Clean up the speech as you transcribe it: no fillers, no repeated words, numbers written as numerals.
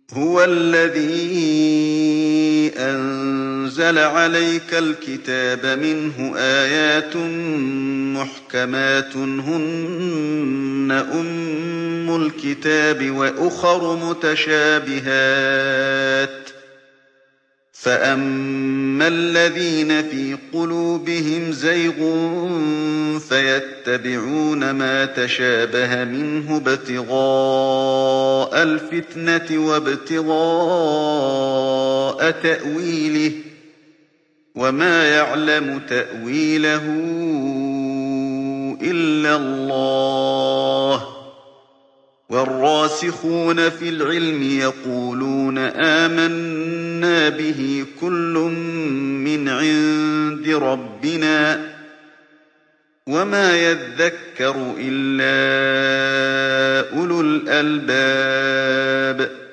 هُوَ الَّذِي أَنزَلَ عَلَيْكَ الْكِتَابَ مِنْهُ آيَاتٌ مُحْكَمَاتٌ هُنَّ أُمُّ الْكِتَابِ وَأُخَرُ مُتَشَابِهَاتٌ ۖ فَأَمَّا الَّذِينَ فِي قُلُوبِهِمْ زَيْغٌ فَيَتَّبِعُونَ مَا تَشَابَهَ مِنْهُ ابْتِغَاءَ الْفِتْنَةِ وَابْتِغَاءَ تَأْوِيلِهِ ۗ وَمَا يَعْلَمُ تَأْوِيلَهُ إِلَّا اللَّهُ ۗ وَالرَّاسِخُونَ فِي الْعِلْمِ يَقُولُونَ آمَنَّا بِهِ كُلٌّ مِّنْ عِندِ رَبِّنَا ۗ وَمَا يَذَّكَّرُ إِلَّا أُولُو الْأَلْبَابِ